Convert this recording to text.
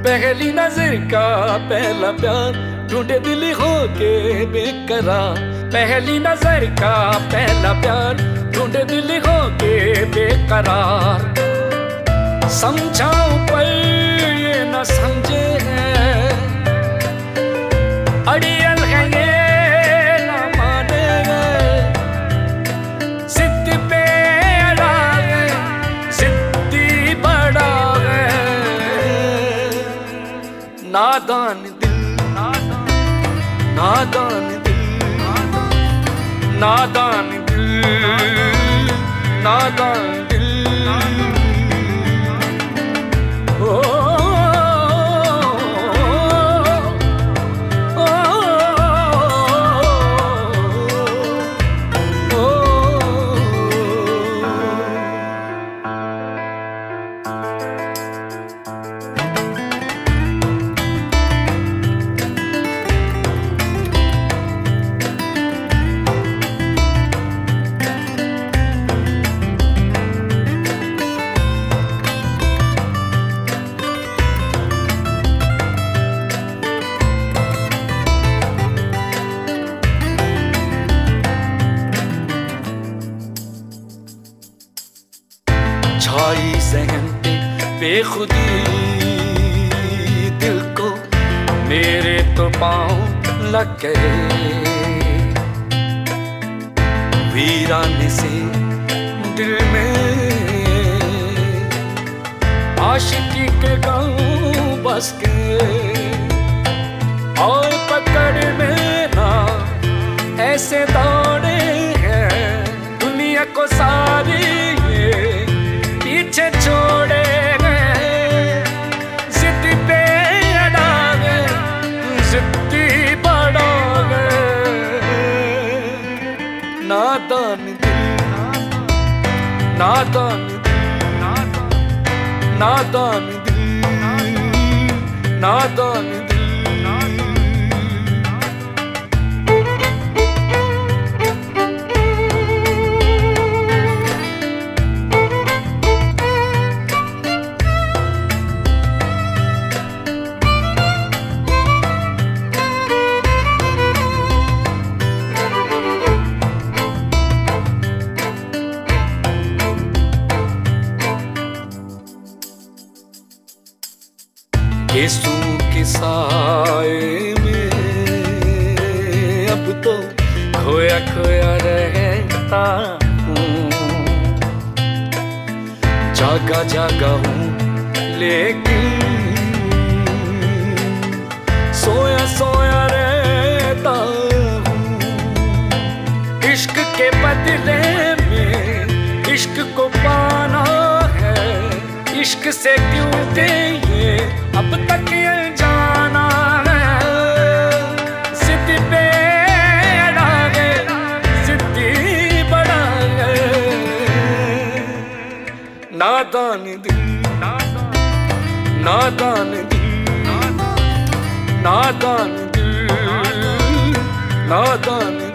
पहली नजर का पहला प्यार ढूंढे दिल हो के बेकरार। पहली नजर का पहला प्यार ढूंढे दिल हो के बेकरार। समझाऊं पर ये न समझे हैं, अड़ियल है ये न माने हैं। जिद पे अड़ा है, जिद्दी बड़ा है। नादान दिल, नादान दिल, नादान दिल, नादान दिल। छाई सहन पे बेखुदी दिल को, मेरे तो पाँव लग गए। वीराने से दिल में आशिकी के गाँव बस गए। और पकड़ में ना ऐसे दौड़े हैं, दुनिया को सारी पीछे छोड़े गए। जिद पे अड़ा गए, जिद्दी बड़ा गए। नादान दिल, नादान दिल, नादान दिल, नादान दिल। गेसों के साए में अब तो खोया खोया रहता हूँ। जागा जागा हूँ लेकिन सोया सोया रहता हूँ। इश्क के बदले में इश्क को पाना है, इश्क से क्यों दे ये अब तक अनजाना है। जिद पे अड़ा गए, जिद्दी बड़ा है। नादान दिल, नादान दिल, नादान दिल, नादान